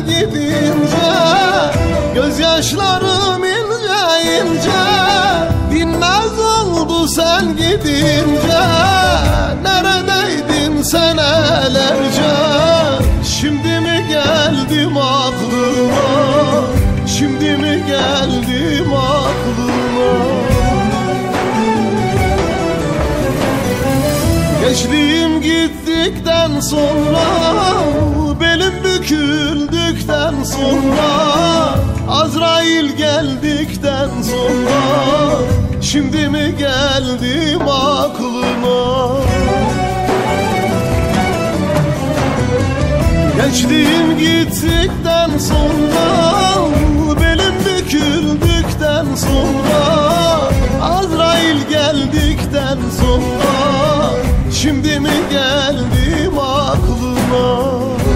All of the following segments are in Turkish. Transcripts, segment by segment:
gidince, gözyaşlarım ince ince dinmez oldu sen gidince. Neredeydin senelerce, şimdi mi geldim aklıma, şimdi mi geldim aklıma. Gençliğim gittikten sonra, belim büküldükten sonra, Azrail geldikten sonra, şimdi mi geldim aklıma. Gençliğim gittikten sonra, belim büküldükten sonra, Azrail geldikten sonra, şimdi mi geldim aklıma.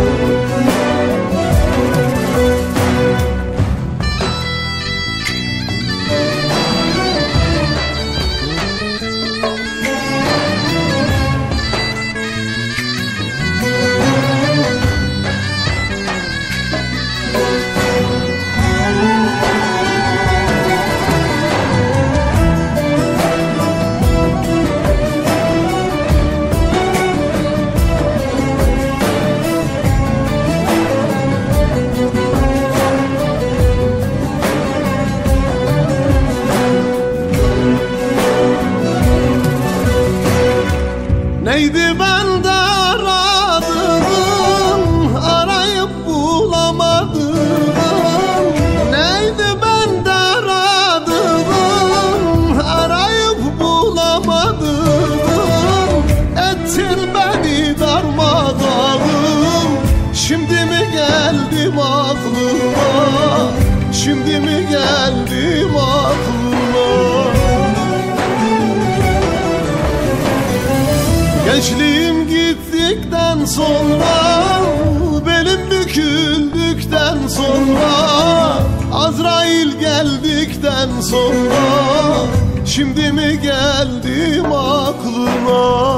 Neydi bende aradığım, arayıp bulamadım. Neydi bende aradığım, arayıp bulamadım. Ettin beni darmadağın, şimdi mi geldim aklıma, şimdi mi geldim aklıma. Gençliğim gittikten sonra, belim büküldükten sonra, Azrail geldikten sonra, şimdi mi geldim aklıma.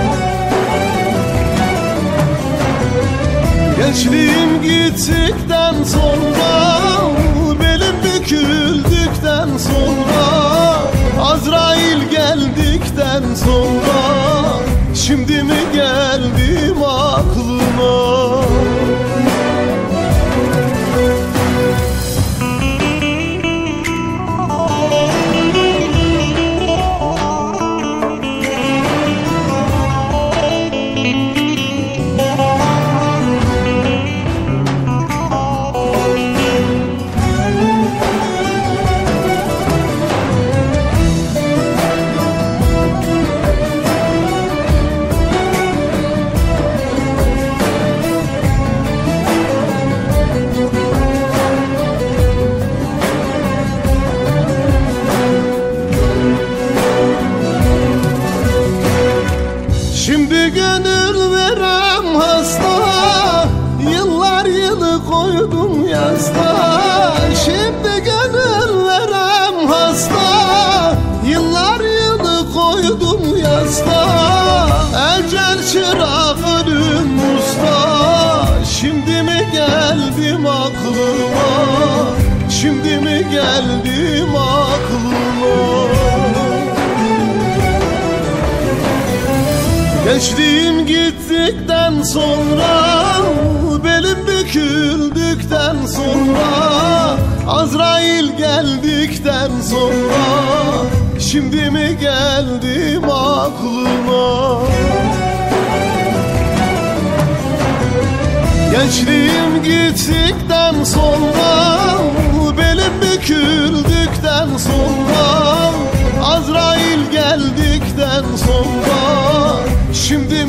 Gençliğim gittikten sonra, belim büküldükten sonra, Azrail geldikten sonra, şimdi mi geldim aklıma. Şimdi gönül verem hasta, yıllar yılı koydum yasta. Şimdi gönül verem hasta, yıllar yılı koydum yasta. Ecel çırak ölüm usta, şimdi mi geldim aklıma, şimdi mi geldim aklıma. Gençliğim gittikten sonra, belim büküldükten sonra, Azrail geldikten sonra, şimdi mi geldim aklıma. Gençliğim gittikten sonra, belim büküldükten sonra, Azrail geldikten sonra, şimdi